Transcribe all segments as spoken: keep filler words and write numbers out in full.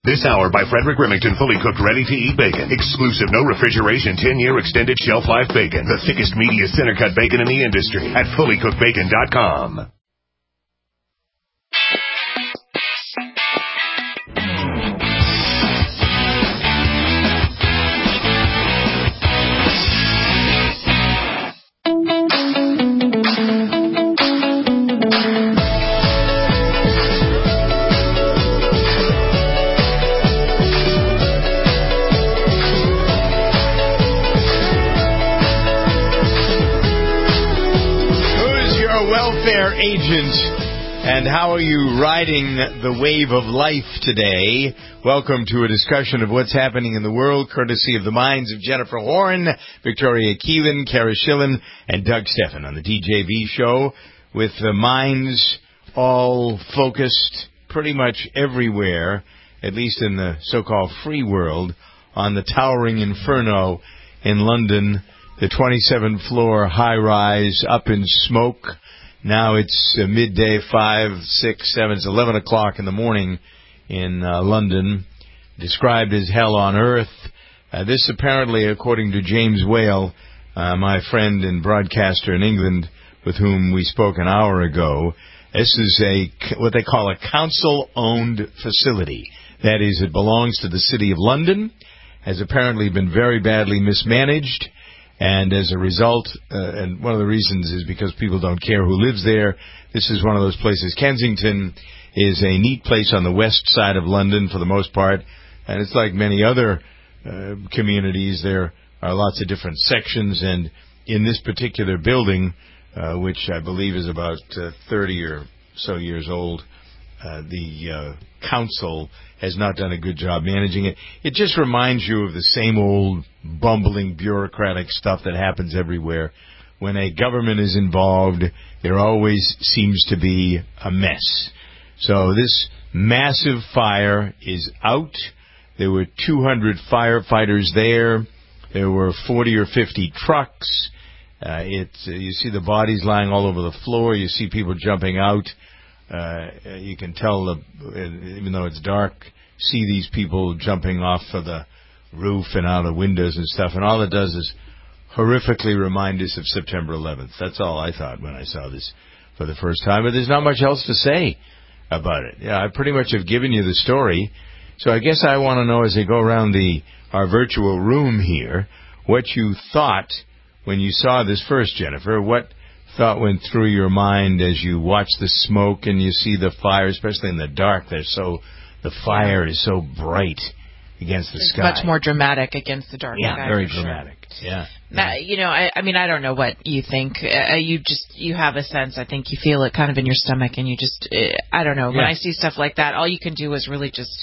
This hour by Frederick Remington, fully cooked, ready-to-eat bacon. Exclusive, no refrigeration, ten-year extended shelf life bacon. The thickest, meatiest, center-cut bacon in the industry at fully cooked bacon dot com. Agent, and how are you riding the wave of life today? Welcome to a discussion of what's happening in the world, courtesy of the minds of Jennifer Horn, Victoria Keelan, Kara Schillen, and Doug Steffen on the D J V show, with the minds all focused pretty much everywhere, at least in the so-called free world, on the towering inferno in London, the twenty-seventh floor high-rise up in smoke. Now it's uh, midday, five, six, seven, it's eleven o'clock in the morning in uh, London, described as hell on earth. Uh, this apparently, according to James Whale, uh, my friend and broadcaster in England, with whom we spoke an hour ago, this is a what they call a council-owned facility. That is, it belongs to the City of London, has apparently been very badly mismanaged. And as a result, uh, and one of the reasons is because people don't care who lives there. This is one of those places. Kensington is a neat place on the west side of London for the most part. And it's like many other uh, communities. There are lots of different sections. And in this particular building, uh, which I believe is about uh, thirty or so years old, uh, the uh, council has not done a good job managing it. It just reminds you of the same old bumbling bureaucratic stuff that happens everywhere. When a government is involved, there always seems to be a mess. So this massive fire is out. There were two hundred firefighters there. There were forty or fifty trucks. Uh, it, uh, you see the bodies lying all over the floor. You see people jumping out. Uh, you can tell, the, even though it's dark, see these people jumping off of the roof and out of windows and stuff. And all it does is horrifically remind us of September eleventh. That's all I thought when I saw this for the first time. But there's not much else to say about it. Yeah, I pretty much have given you the story. So I guess I want to know, as I go around the our virtual room here, what you thought when you saw this first, Jennifer. What thought went through your mind as you watch the smoke and you see the fire, especially in the dark? They're so the fire is so bright against the it's sky. Much more dramatic against the dark yeah, sky. Yeah, very sure. dramatic. Yeah. Now, you know, I, I mean, I don't know what you think. Uh, you just, you have a sense. I think you feel it kind of in your stomach, and you just, uh, I don't know. Yeah. When I see stuff like that, all you can do is really just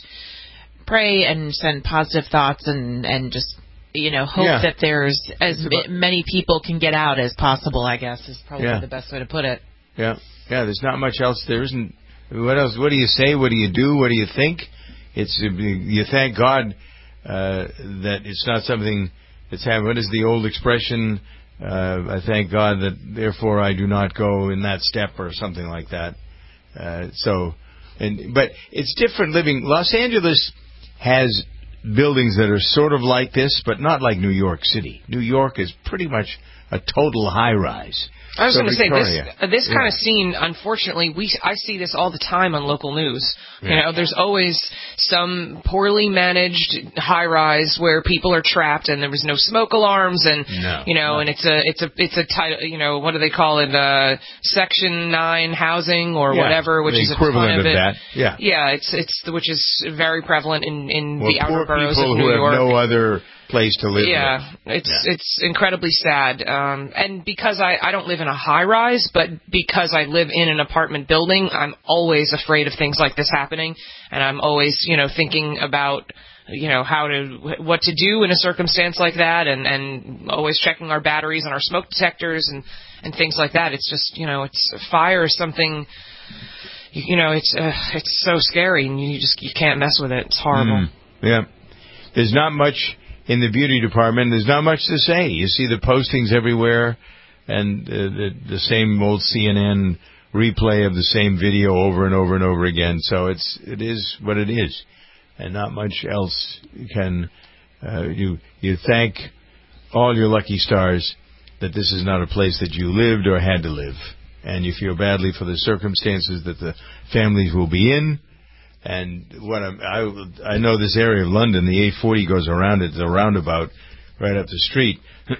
pray and send positive thoughts and, and just, you know, hope yeah. that there's as about, many people can get out as possible, I guess, is probably yeah. the best way to put it. Yeah. Yeah, there's not much else. There isn't. What else? What do you say? What do you do? What do you think? It's you thank God uh, that it's not something that's happened. What is the old expression? Uh, I thank God that therefore I do not go in that step or something like that. Uh, so, and but it's different living. Los Angeles has buildings that are sort of like this, but not like New York City. New York is pretty much a total high-rise. I was so going to say, this uh, this yeah. kind of scene, unfortunately, we I see this all the time on local news. Yeah. You know, there's always some poorly managed high-rise where people are trapped and there was no smoke alarms, and no, you know, no. and it's a it's a it's a title, you know, what do they call it, uh, Section nine housing or yeah, whatever, which the is equivalent a ton of, of it. that. Yeah, yeah, it's it's which is very prevalent in in well, the outer boroughs of New who York. Have no other place to live. Yeah, with. it's yeah. it's incredibly sad. Um, and because I, I don't live in a high rise, but because I live in an apartment building, I'm always afraid of things like this happening, and I'm always, you know, thinking about, you know, how to what to do in a circumstance like that, and, and always checking our batteries and our smoke detectors and, and things like that. It's just, you know, it's fire is something. You know, it's uh, it's so scary, and you just you can't mess with it. It's horrible. Mm, yeah, there's not much in the beauty department. There's not much to say. You see the postings everywhere, and uh, the, the same old C N N replay of the same video over and over and over again. So it's it is what it is. and not much else can uh, you you thank all your lucky stars that this is not a place that you lived or had to live, and you feel badly for the circumstances that the families will be in. And what I'm, I I know this area of London, the A forty goes around it, the roundabout right up the street,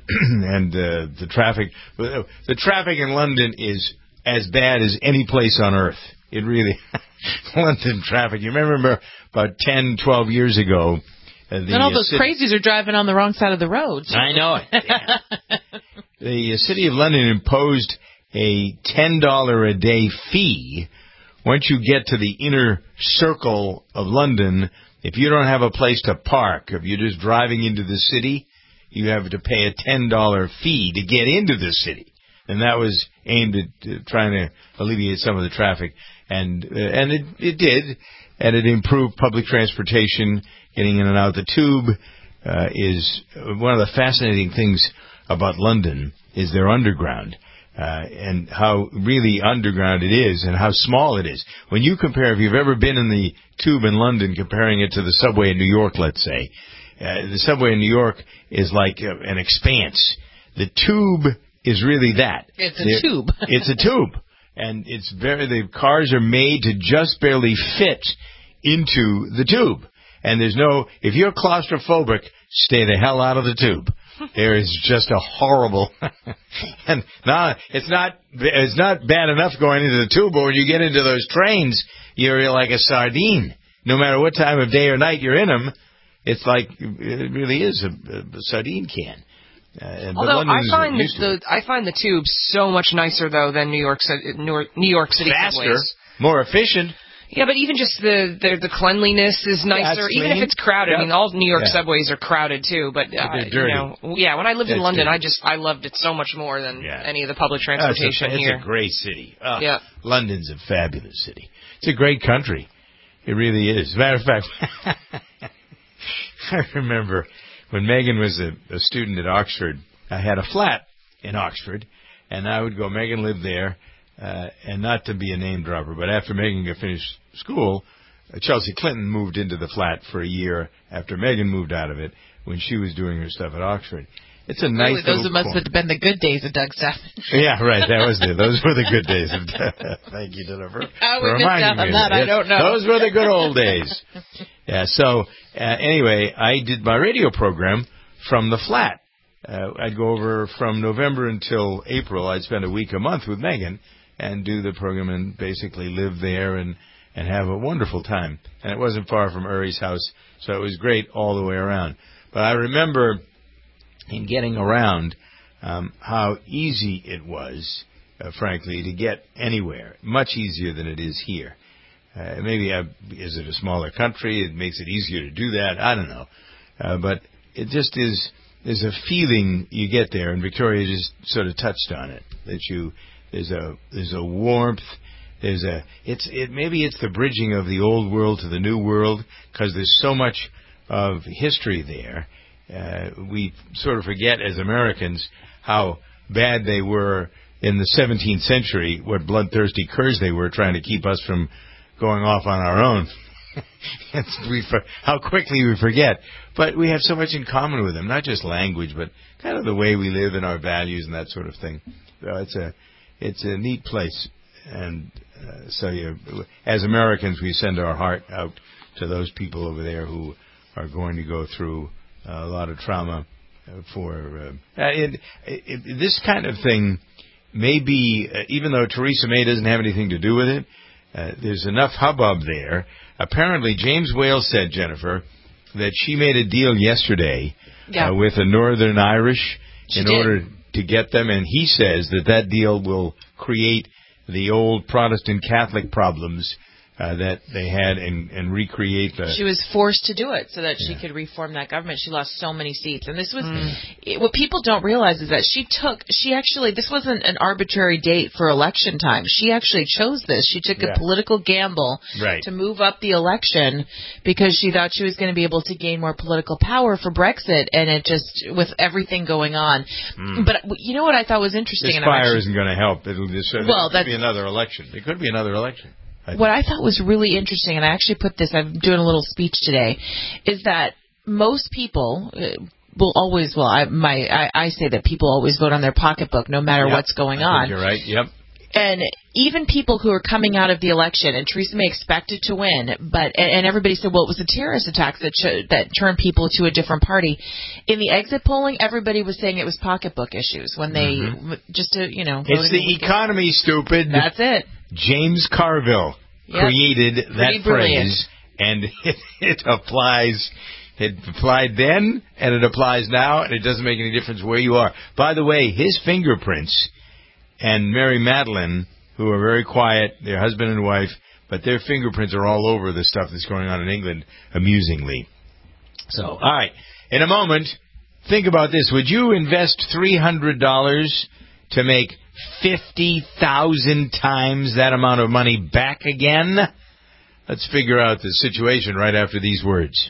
and uh, the traffic the traffic in London is as bad as any place on earth. It really London traffic. You remember about ten, twelve years ago. Uh, the, and all those uh, crazies are driving on the wrong side of the road. I know it. Yeah. The uh, City of London imposed a ten dollars a day fee. Once you get to the inner circle of London, if you don't have a place to park, if you're just driving into the city, you have to pay a ten dollars fee to get into the city. And that was aimed at uh, trying to alleviate some of the traffic. And uh, and it, it did. And it improved public transportation, getting in and out. The tube uh, is one of the fascinating things about London is their underground. Uh, and how really underground it is and how small it is. When you compare, if you've ever been in the tube in London, comparing it to the subway in New York, let's say, uh, the subway in New York is like uh, an expanse. The tube is really that. It's a They're, tube. It's a tube. And it's very, the cars are made to just barely fit into the tube. And there's no, if you're claustrophobic, stay the hell out of the tube. There is just a horrible, and now it's not it's not bad enough going into the tube, but when you get into those trains, you're like a sardine. No matter what time of day or night you're in them, it's like it really is a, a sardine can. Uh, Although I find the, the I find the tube so much nicer though than New York New York City faster, subways. More efficient. Yeah, but even just the the, the cleanliness is nicer. Yeah, even if it's crowded, yeah. I mean, all New York yeah. subways are crowded too. But uh, you know, yeah, when I lived That's in London, dirty. I just I loved it so much more than yeah. any of the public transportation oh, it's a, here. It's a great city. Oh, yeah, London's a fabulous city. It's a great country. It really is. As a matter of fact, I remember when Megan was a, a student at Oxford. I had a flat in Oxford, and I would go. Megan lived there. Uh, and not to be a name dropper, but after Megan got finished school, uh, Chelsea Clinton moved into the flat for a year after Megan moved out of it when she was doing her stuff at Oxford. It's a nice really, those little must corner. have been the good days of Doug Savage. Yeah, right. That was the, those were the good days. Of Thank you, Jennifer. How we for missed out reminding on me that, of I don't know. Those were the good old days. Yeah. So uh, anyway, I did my radio program from the flat. Uh, I'd go over from November until April. I'd spend a week a month with Megan and do the program and basically live there and, and have a wonderful time. And it wasn't far from Urie's house, so it was great all the way around. But I remember in getting around um, how easy it was, uh, frankly, to get anywhere. Much easier than it is here. Uh, maybe I, is it a smaller country? It makes it easier to do that. I don't know. Uh, but it just is, there's a feeling you get there, and Victoria just sort of touched on it, that you... There's a there's a warmth. There's a it's it maybe it's the bridging of the old world to the new world because there's so much of history there. Uh, we sort of forget as Americans how bad they were in the seventeenth century, what bloodthirsty curs they were trying to keep us from going off on our own. it's, we for, how quickly we forget. But we have so much in common with them, not just language, but kind of the way we live and our values and that sort of thing. So it's a It's a neat place, and uh, so you, as Americans, we send our heart out to those people over there who are going to go through uh, a lot of trauma. Uh, for uh, it, it, this kind of thing, may be, uh, even though Theresa May doesn't have anything to do with it, uh, there's enough hubbub there. Apparently, James Wales said, Jennifer, that she made a deal yesterday yeah. uh, with the Northern Irish she in did. order. to get them, and he says that that deal will create the old Protestant Catholic problems uh, that they had and, and recreate the... She was forced to do it so that yeah. she could reform that government. She lost so many seats. And this was... Mm. It, what people don't realize is that she took... She actually... This wasn't an arbitrary date for election time. She actually chose this. She took yeah. a political gamble right. to move up the election because she thought she was going to be able to gain more political power for Brexit, and it just... With everything going on. Mm. But you know what I thought was interesting? This and fire actually, isn't going to help. It'll just... Well, it could be another election. It could be another election. What I thought was really interesting, and I actually put this, I'm doing a little speech today, is that most people uh, will always, well, I, my, I, I say that people always vote on their pocketbook no matter yep. what's going I on. think you're right, yep. And even people who are coming out of the election, and Theresa May expected to win, but and everybody said, well, it was the terrorist attacks that sh- that turned people to a different party. In the exit polling, everybody was saying it was pocketbook issues when they mm-hmm. just to you know. It's the economy, stupid. That's it. James Carville yep. created Pretty that brilliant. phrase, and it, it applies. It applied then, and it applies now, and it doesn't make any difference where you are. By the way, his fingerprints. And Mary Madeline, who are very quiet, they're husband and wife, but their fingerprints are all over the stuff that's going on in England, amusingly. So, all right. In a moment, think about this. Would you invest three hundred dollars to make fifty thousand times that amount of money back again? Let's figure out the situation right after these words.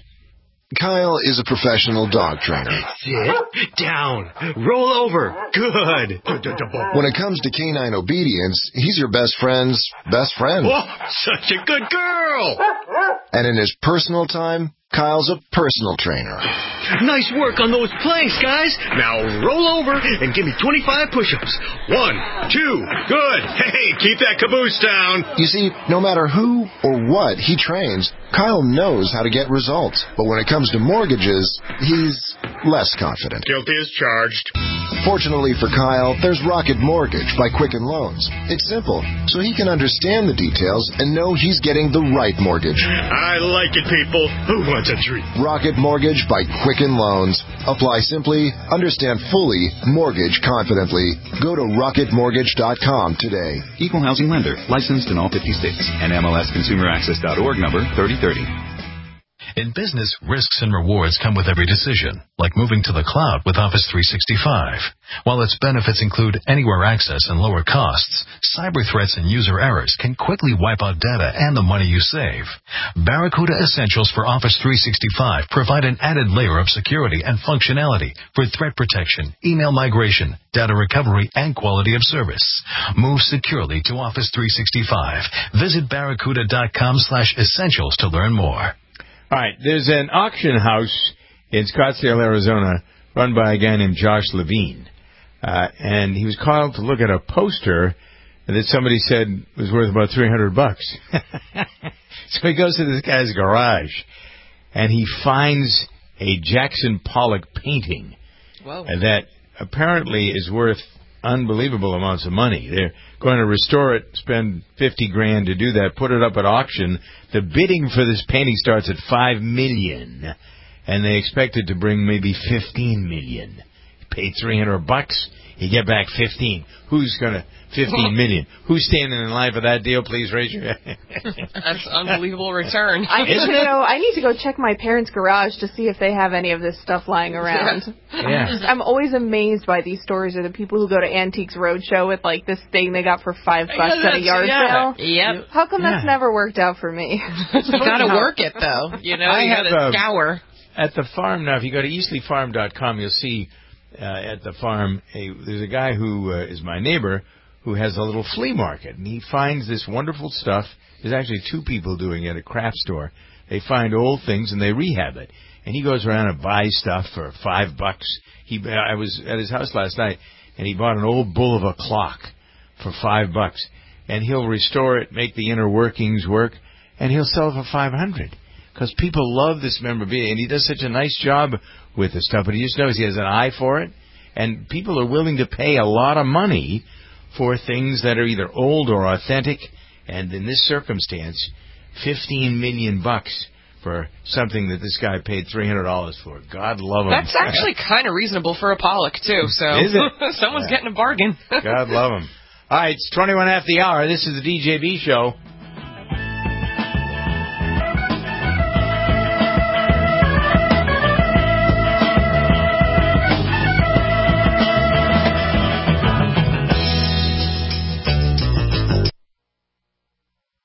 Kyle is a professional dog trainer. Sit down. Roll over. Good. When it comes to canine obedience, he's your best friend's best friend. Oh, such a good girl. And in his personal time, Kyle's a personal trainer. Nice work on those planks, guys. Now roll over and give me twenty-five push-ups. One, two, good. Hey, keep that caboose down. You see, no matter who or what he trains, Kyle knows how to get results. But when it comes to mortgages, he's less confident. Guilty as charged. Fortunately for Kyle, there's Rocket Mortgage by Quicken Loans. It's simple, so he can understand the details and know he's getting the right mortgage. I like it, people. Who wants a treat? Rocket Mortgage by Quicken Loans. Apply simply, understand fully, mortgage confidently. Go to rocket mortgage dot com today. Equal housing lender. Licensed in all fifty states. And M L S consumer access dot org number thirty thirty. In business, risks and rewards come with every decision, like moving to the cloud with Office three sixty-five. While its benefits include anywhere access and lower costs, cyber threats and user errors can quickly wipe out data and the money you save. Barracuda Essentials for Office three sixty-five provide an added layer of security and functionality for threat protection, email migration, data recovery, and quality of service. Move securely to Office three sixty-five. Visit barracuda dot com slash essentials to learn more. All right, there's an auction house in Scottsdale, Arizona, run by a guy named Josh Levine. Uh, and he was called to look at a poster that somebody said was worth about three hundred bucks. So he goes to this guy's garage, and he finds a Jackson Pollock painting Whoa. that apparently is worth unbelievable amounts of money. They're going to restore it, spend fifty grand to do that, put it up at auction. The bidding for this painting starts at five million, and they expect it to bring maybe fifteen million. Pay three hundred bucks, you get back fifteen. Who's going to fifteen million? Who's standing in line for that deal? Please raise your hand. That's unbelievable return. I need Isn't to it? go. I need to go check my parents' garage to see if they have any of this stuff lying around. Yeah. I'm always amazed by these stories of the people who go to Antiques Roadshow with like this thing they got for five bucks at a yard yeah. sale. Yep. How come Yeah. that's never worked out for me? You gotta work it though. You know, I you have gotta a- scour. At the farm now, if you go to easley farm dot com, you'll see uh, at the farm, a, there's a guy who uh, is my neighbor who has a little flea market, and he finds this wonderful stuff. There's actually two people doing it at a craft store. They find old things and they rehab it. And he goes around and buys stuff for five bucks. He, I was at his house last night, and he bought an old bull of a clock for five bucks. And he'll restore it, make the inner workings work, and he'll sell it for five hundred. Because people love this memorabilia, and he does such a nice job with this stuff. But he just knows he has an eye for it, and people are willing to pay a lot of money for things that are either old or authentic. And in this circumstance, fifteen million bucks for something that this guy paid three hundred dollars for. God love him. That's actually kind of reasonable for a Pollock, too. So Is it? someone's Yeah. getting a bargain. God love him. All right, it's twenty-one after the hour. This is the D J B Show. Hut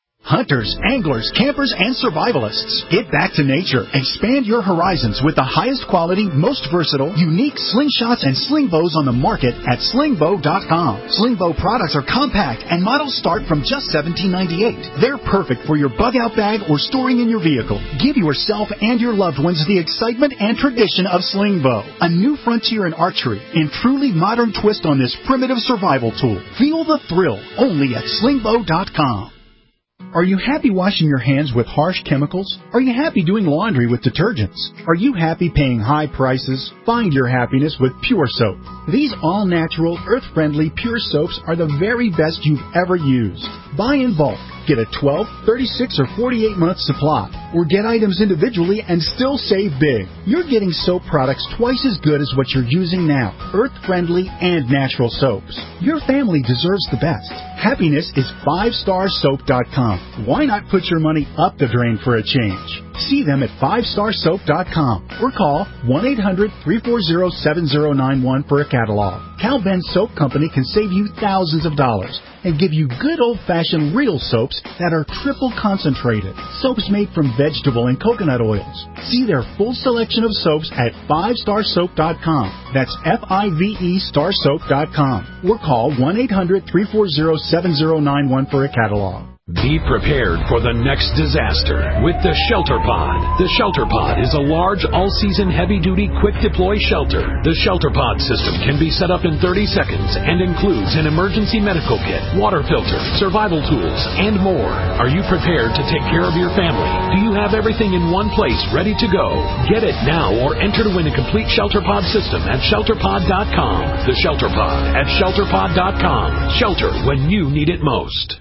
hunters, anglers, campers, and survivalists. Get back to nature. Expand your horizons with the highest quality, most versatile, unique slingshots and sling bows on the market at sling bow dot com. Sling bow products are compact and models start from just seventeen ninety-eight. They're perfect for your bug out bag or storing in your vehicle. Give yourself and your loved ones the excitement and tradition of sling bow, a new frontier in archery and truly modern twist on this primitive survival tool. Feel the thrill only at sling bow dot com. Are you happy washing your hands with harsh chemicals? Are you happy doing laundry with detergents? Are you happy paying high prices? Find your happiness with Pure Soap. These all-natural, earth-friendly Pure Soaps are the very best you've ever used. Buy in bulk. Get a twelve, thirty-six, or forty-eight month supply, or get items individually and still save big. You're getting soap products twice as good as what you're using now, earth-friendly and natural soaps. Your family deserves the best. Happiness is five star soap dot com. Why not put your money up the drain for a change? See them at five star soap dot com or call one eight hundred, three four zero, seven zero nine one for a catalog. Cal Ben Soap Company can save you thousands of dollars and give you good old-fashioned real soaps that are triple concentrated. Soaps made from vegetable and coconut oils. See their full selection of soaps at five star soap dot com. That's F I V E star soap dot com. Or call one eight hundred, three four zero, seven zero nine one for a catalog. Be prepared for the next disaster with the Shelter Pod. The Shelter Pod is a large, all-season, heavy-duty, quick-deploy shelter. The Shelter Pod system can be set up in thirty seconds and includes an emergency medical kit, water filter, survival tools, and more. Are you prepared to take care of your family? Do you have everything in one place ready to go? Get it now or enter to win a complete Shelter Pod system at shelter pod dot com. The Shelter Pod at shelter pod dot com. Shelter when you need it most.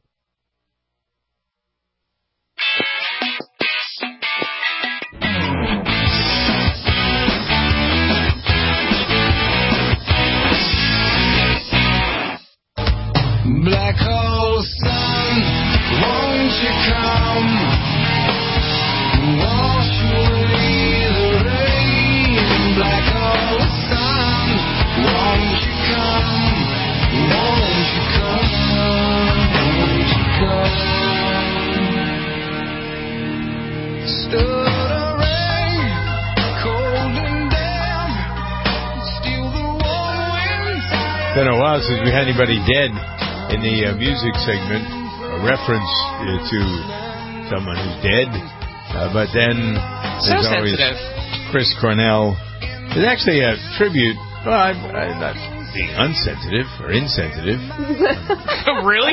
Black hole sun, won't you come? Wash away the rain. Black hole sun, won't you come? Won't you come? Won't you come? Stuttering, cold and damp, still the warm wind. It's been a while since we had anybody dead in the uh, music segment, a reference uh, to someone who's dead, uh, but then there's so always sensitive. Chris Cornell. There's actually a tribute. Well, I'm, I'm not being unsensitive or insensitive. Really?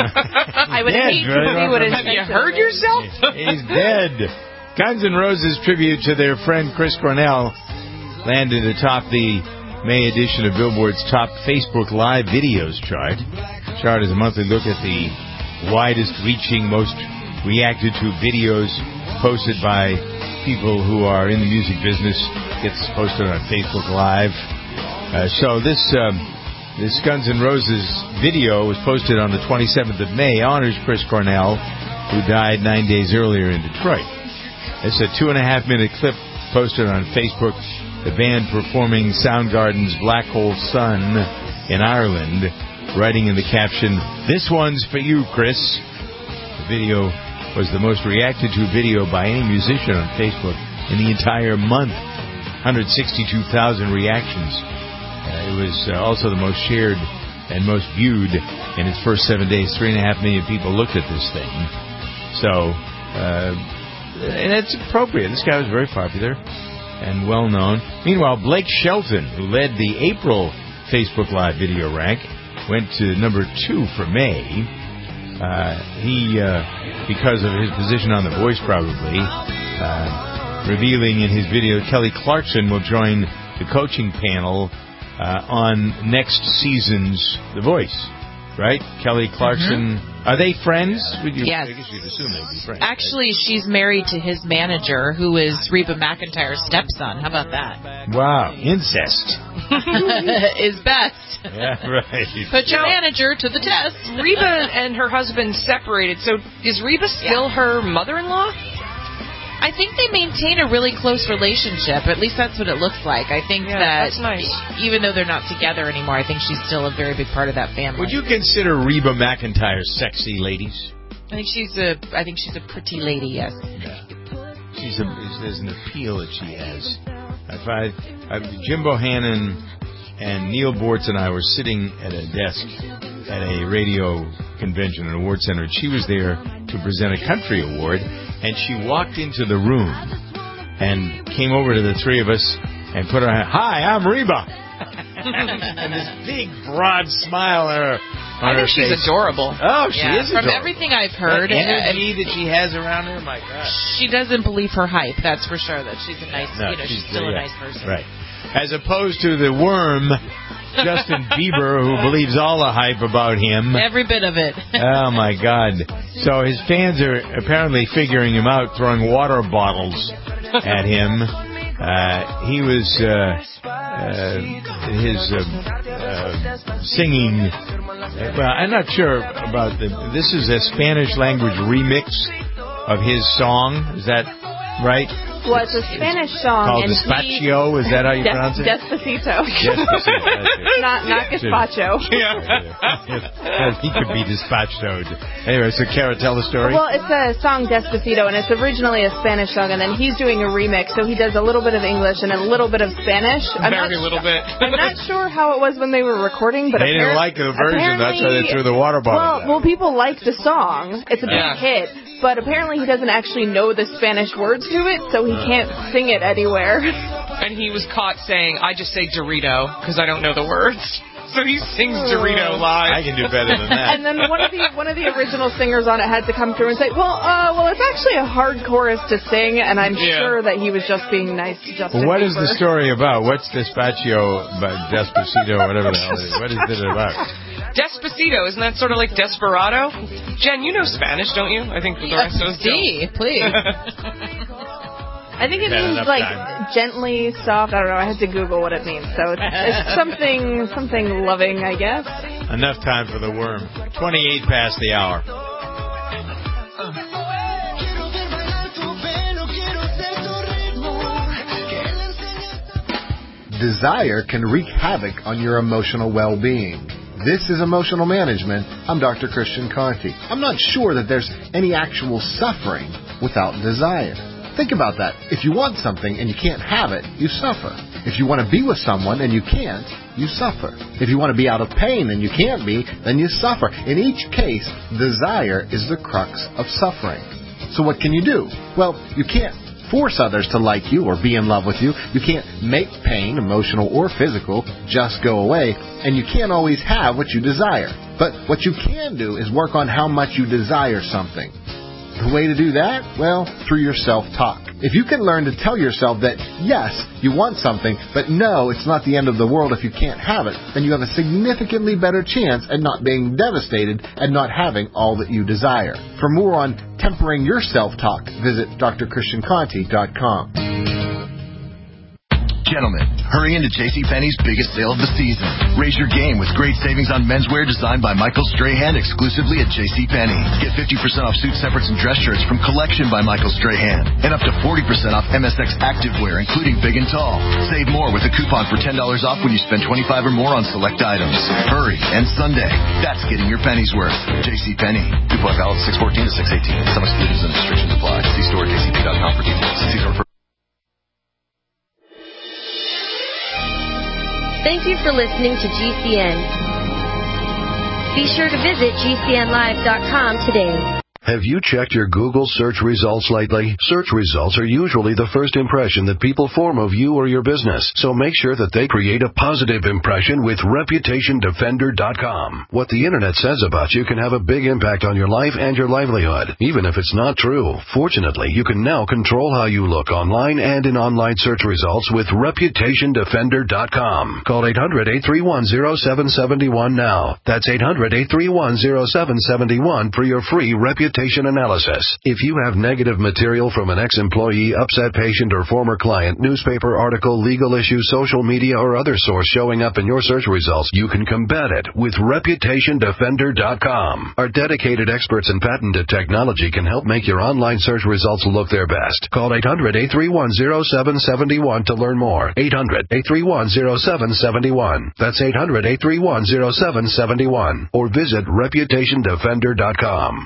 I would Dead, hate to right? see what Have you heard yourself? He's dead. Guns N' Roses tribute to their friend Chris Cornell landed atop the May edition of Billboard's top Facebook Live videos chart. Chart is a monthly look at the widest-reaching, most reacted-to videos posted by people who are in the music business. Gets posted on Facebook Live. Uh, so this um, this Guns N' Roses video was posted on the twenty-seventh of May. Honors Chris Cornell, who died nine days earlier in Detroit. It's a two-and-a-half-minute clip posted on Facebook. The band performing Soundgarden's Black Hole Sun in Ireland, writing in the caption, "This one's for you, Chris." The video was the most reacted to video by any musician on Facebook in the entire month. one hundred sixty-two thousand reactions. Uh, it was uh, also the most shared and most viewed in its first seven days. Three and a half million people looked at this thing. So, uh, and it's appropriate. This guy was very popular and well known. Meanwhile, Blake Shelton, who led the April Facebook Live video rank, went to number two for May. Uh, he, uh, because of his position on The Voice, probably, uh, revealing in his video, Kelly Clarkson will join the coaching panel uh, on next season's The Voice. Right? Kelly Clarkson. Mm-hmm. Are they friends? Would you, yes. I guess you'd assume they'd be friends. Actually, right? She's married to his manager, who is Reba McEntire's stepson. How about that? Wow. Incest. Is best. Yeah, right. Put your now, manager to the test. Reba and her husband separated, so is Reba still yeah. her mother-in-law? I think they maintain a really close relationship. At least that's what it looks like. I think yeah, that that's nice. Even though they're not together anymore, I think she's still a very big part of that family. Would you consider Reba McEntire sexy, ladies? I think she's a. I think she's a pretty lady. Yes. Yeah. She's a, there's an appeal that she has. I find I, Jim Bohannon and Neil Bortz and I were sitting at a desk at a radio convention, an award center, and she was there to present a country award, and she walked into the room and came over to the three of us and put her hand, "Hi, I'm Reba." And this big, broad smile on her, on I think her she's face. adorable. Oh, she yeah, is From adorable. everything I've heard, That energy uh, that she has around her, my God. She doesn't believe her hype, that's for sure, that she's a nice, No, you know, she's, she's- still yeah, a nice person. Right. As opposed to the worm, Justin Bieber, who believes all the hype about him. Every bit of it. Oh, my God. So his fans are apparently figuring him out, throwing water bottles at him. Uh, he was, uh, uh, his uh, uh, singing, uh, well, I'm not sure about the, this is a Spanish language remix of his song. Is that right? Well, it's a Spanish song. Called and Despacio, he, is that how you Des- pronounce it? Despacito. Despacito, that's it. not not gazpacho. Yeah. He could be dispatchoed. Anyway, so Kara, tell the story. Well, it's a song Despacito, and it's originally a Spanish song, and then he's doing a remix, so he does a little bit of English and a little bit of Spanish. I'm Very not, little bit. I'm not sure how it was when they were recording, but they didn't like the version. That's why they threw the water bottle. Well, well, people like the song. It's a big Yeah. hit, but apparently he doesn't actually know the Spanish words to it, so he can't sing it anywhere. And he was caught saying, "I just say Dorito because I don't know the words." So he sings Dorito live. I can do better than that. And then one of the one of the original singers on it had to come through and say, "Well, uh, well, it's actually a hard chorus to sing," and I'm Yeah. sure that he was just being nice to Justin Well, what is Bieber. the story about? What's Despacio, Despacito, whatever the hell it is? What is it about? Despacito, isn't that sort of like Desperado? Jen, you know Spanish, don't you? I think the rest of us do. D, please. I think it Had means enough like time. gently soft. I don't know. I had to Google what it means. So it's, it's something something loving, I guess. Enough time for the worm. twenty-eight past the hour. Desire can wreak havoc on your emotional well-being. This is Emotional Management. I'm Doctor Christian Conti. I'm not sure that there's any actual suffering without desire. Think about that. If you want something and you can't have it, you suffer. If you want to be with someone and you can't, you suffer. If you want to be out of pain and you can't be, then you suffer. In each case, desire is the crux of suffering. So what can you do? Well, you can't force others to like you or be in love with you. You can't make pain, emotional or physical, just go away. And you can't always have what you desire. But what you can do is work on how much you desire something. The way to do that? Well, through your self-talk. If you can learn to tell yourself that, yes, you want something, but no, it's not the end of the world if you can't have it, then you have a significantly better chance at not being devastated and not having all that you desire. For more on tempering your self-talk, visit d r christian conti dot com. Gentlemen, hurry into JCPenney's biggest sale of the season. Raise your game with great savings on menswear designed by Michael Strahan exclusively at JCPenney. Get fifty percent off suit separates and dress shirts from Collection by Michael Strahan. And up to forty percent off M S X activewear, including big and tall. Save more with a coupon for ten dollars off when you spend twenty-five dollars or more on select items. Hurry, and Sunday. That's getting your pennies worth. JCPenney. Coupon valid six fourteen to six eighteen. Some exclusions and restrictions apply. See store at J C P dot com for details. See store for Thank you for listening to G C N. Be sure to visit G C N live dot com today. Have you checked your Google search results lately? Search results are usually the first impression that people form of you or your business, so make sure that they create a positive impression with reputation defender dot com. What the internet says about you can have a big impact on your life and your livelihood, even if it's not true. Fortunately, you can now control how you look online and in online search results with reputation defender dot com. Call eight hundred, eight three one, zero seven seven one now. That's eight hundred, eight three one, zero seven seven one for your free reputation analysis. If you have negative material from an ex-employee, upset patient, or former client, newspaper article, legal issue, social media, or other source showing up in your search results, you can combat it with reputation defender dot com. Our dedicated experts in patented technology can help make your online search results look their best. Call eight hundred, eight three one, zero seven seven one to learn more. eight hundred, eight three one, zero seven seven one. That's eight hundred, eight three one, zero seven seven one. Or visit reputation defender dot com.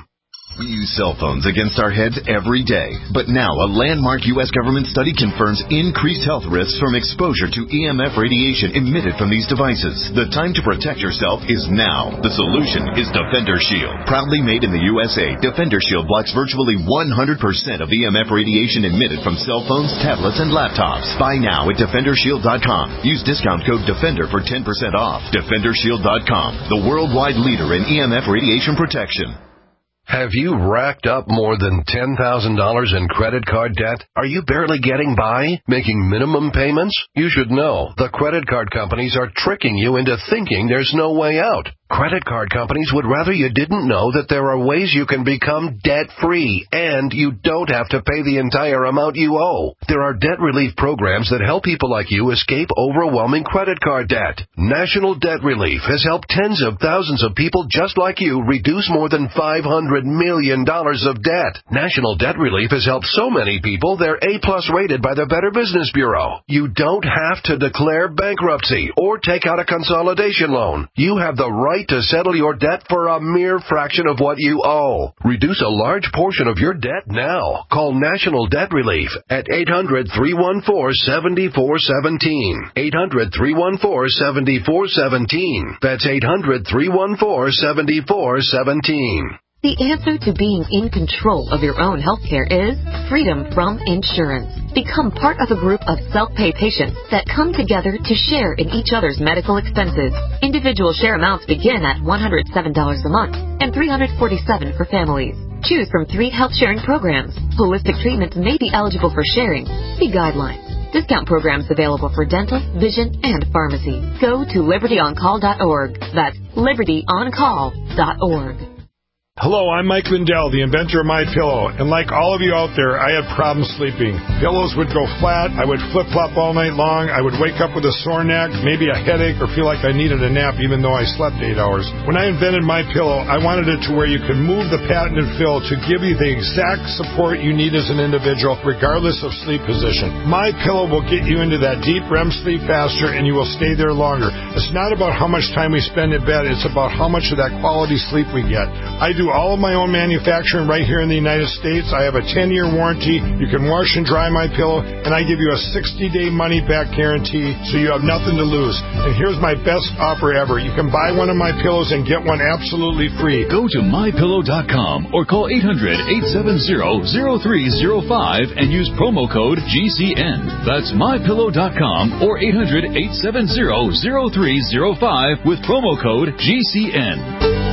We use cell phones against our heads every day. But now a landmark U S government study confirms increased health risks from exposure to E M F radiation emitted from these devices. The time to protect yourself is now. The solution is Defender Shield. Proudly made in the U S A, Defender Shield blocks virtually one hundred percent of E M F radiation emitted from cell phones, tablets, and laptops. Buy now at Defender Shield dot com. Use discount code DEFENDER for ten percent off. Defender Shield dot com, the worldwide leader in E M F radiation protection. Have you racked up more than ten thousand dollars in credit card debt? Are you barely getting by, making minimum payments? You should know the credit card companies are tricking you into thinking there's no way out. Credit card companies would rather you didn't know that there are ways you can become debt-free, and you don't have to pay the entire amount you owe. There are debt relief programs that help people like you escape overwhelming credit card debt. National Debt Relief has helped tens of thousands of people just like you reduce more than five hundred million dollars of debt. National Debt Relief has helped so many people they're A-plus rated by the Better Business Bureau. You don't have to declare bankruptcy or take out a consolidation loan. You have the right to settle your debt for a mere fraction of what you owe. Reduce a large portion of your debt now. Call National Debt Relief at eight hundred, three one four, seven four one seven. eight hundred, three one four, seven four one seven. That's eight hundred, three one four, seven four one seven. The answer to being in control of your own healthcare is freedom from insurance. Become part of a group of self-pay patients that come together to share in each other's medical expenses. Individual share amounts begin at one hundred seven dollars a month and three hundred forty-seven dollars for families. Choose from three health sharing programs. Holistic treatments may be eligible for sharing. See guidelines. Discount programs available for dental, vision, and pharmacy. Go to liberty on call dot org. That's liberty on call dot org. Hello, I'm Mike Lindell, the inventor of MyPillow, and like all of you out there, I had problems sleeping. Pillows would go flat, I would flip-flop all night long, I would wake up with a sore neck, maybe a headache, or feel like I needed a nap even though I slept eight hours. When I invented MyPillow, I wanted it to where you can move the patented fill to give you the exact support you need as an individual, regardless of sleep position. MyPillow will get you into that deep R E M sleep faster, and you will stay there longer. It's not about how much time we spend in bed, it's about how much of that quality sleep we get. I do all of my own manufacturing right here in the United States. I have a ten-year warranty. You can wash and dry my pillow, and I give you a sixty-day money-back guarantee, so you have nothing to lose. And here's my best offer ever. You can buy one of my pillows and get one absolutely free. Go to my pillow dot com or call eight hundred, eight seven zero, zero three zero five and use promo code G C N. That's my pillow dot com or eight hundred, eight seven zero, zero three zero five with promo code G C N.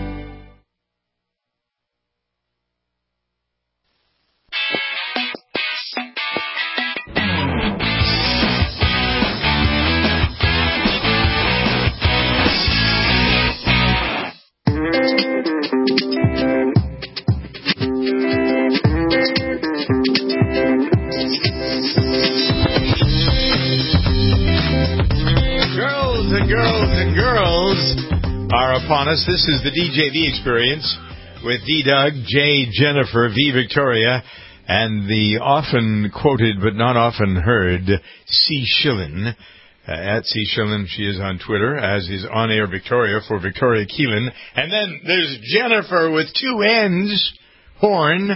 Us. This is the D J V Experience with D. Doug, J. Jennifer, V. Victoria, and the often quoted but not often heard C. Shillen. Uh, at C. Shillen, she is on Twitter, as is On Air Victoria for Victoria Keelan. And then there's Jennifer with two N's, Horn.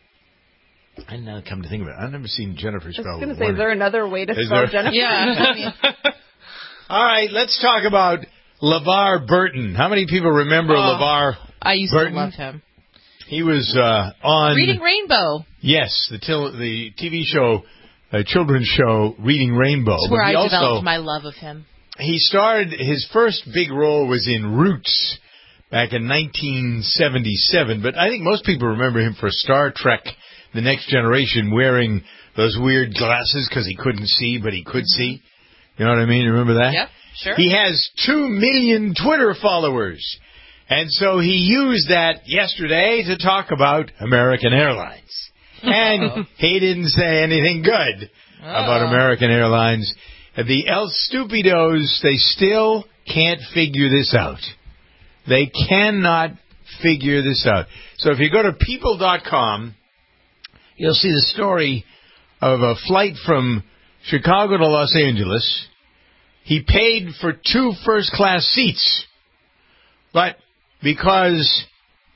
And now come to think of it, I've never seen Jennifer spelled. I was going to say, is there another way to is spell there? Jennifer? Yeah. All right, let's talk about LeVar Burton. How many people remember oh, LeVar I used Burton? to love him. He was uh, on... Reading Rainbow. Yes, the, til- the T V show, uh, children's show, Reading Rainbow. That's where I also, developed my love of him. He starred, his first big role was in Roots back in nineteen seventy-seven, but I think most people remember him for Star Trek, The Next Generation, wearing those weird glasses because he couldn't see, but he could mm-hmm. see. You know what I mean? Remember that? Yep. Sure. He has two million Twitter followers. And so he used that yesterday to talk about American Airlines. And he didn't say anything good oh. about American Airlines. The El Stupidos, they still can't figure this out. They cannot figure this out. So if you go to people dot com, you'll see the story of a flight from Chicago to Los Angeles. He paid for two first-class seats, but because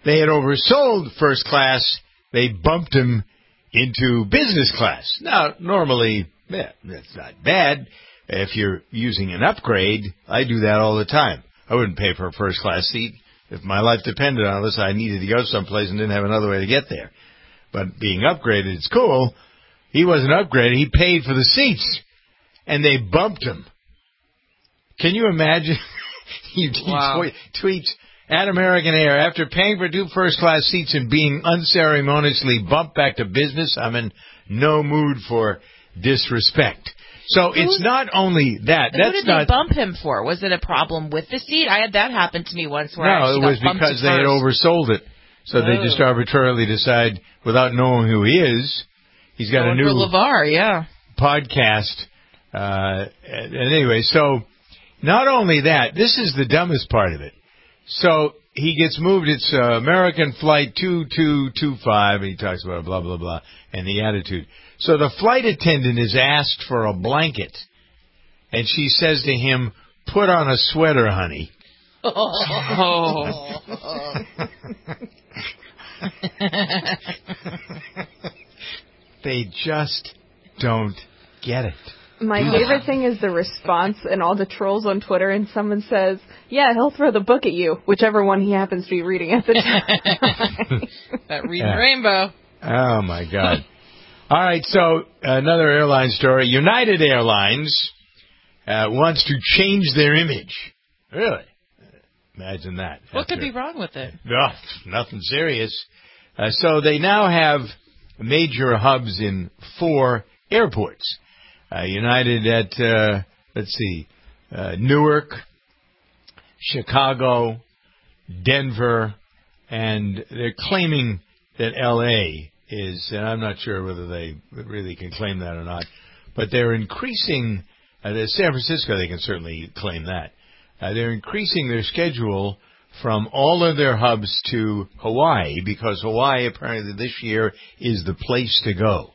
they had oversold first class. They bumped him into business class. Now, normally, yeah, that's not bad. If you're using an upgrade, I do that all the time. I wouldn't pay for a first class seat if my life depended on it, unless I needed to go someplace and didn't have another way to get there. But being upgraded, it's cool. He wasn't upgraded. He paid for the seats, and they bumped him. Can you imagine? he he wow. tw- tweets at American Air, after paying for two first-class seats and being unceremoniously bumped back to business, I'm in no mood for disrespect. So Who's, it's not only that. That's That's what did not, they bump him for? Was it a problem with the seat? I had that happen to me once where no, I it was because they had oversold it. So oh. they just arbitrarily decide, without knowing who he is, he's got Going a new for LeVar, yeah. podcast. Uh, and anyway, so not only that, this is the dumbest part of it. So he gets moved. It's uh, American Flight two two two five, and he talks about blah, blah, blah, and the attitude. So the flight attendant is asked for a blanket, and she says to him, put on a sweater, honey. Oh. They just don't get it. My favorite thing is the response and all the trolls on Twitter, and someone says, yeah, he'll throw the book at you, whichever one he happens to be reading at the time. That reading yeah. Rainbow. Oh, my God. All right, so another airline story. United Airlines uh, wants to change their image. Really? Imagine that. What After, could be wrong with it? Oh, nothing serious. Uh, so they now have major hubs in four airports. Uh, United at, uh, let's see, uh, Newark, Chicago, Denver, and they're claiming that L A is, and I'm not sure whether they really can claim that or not, but they're increasing, uh, San Francisco, they can certainly claim that. Uh, they're increasing their schedule from all of their hubs to Hawaii, because Hawaii apparently this year is the place to go.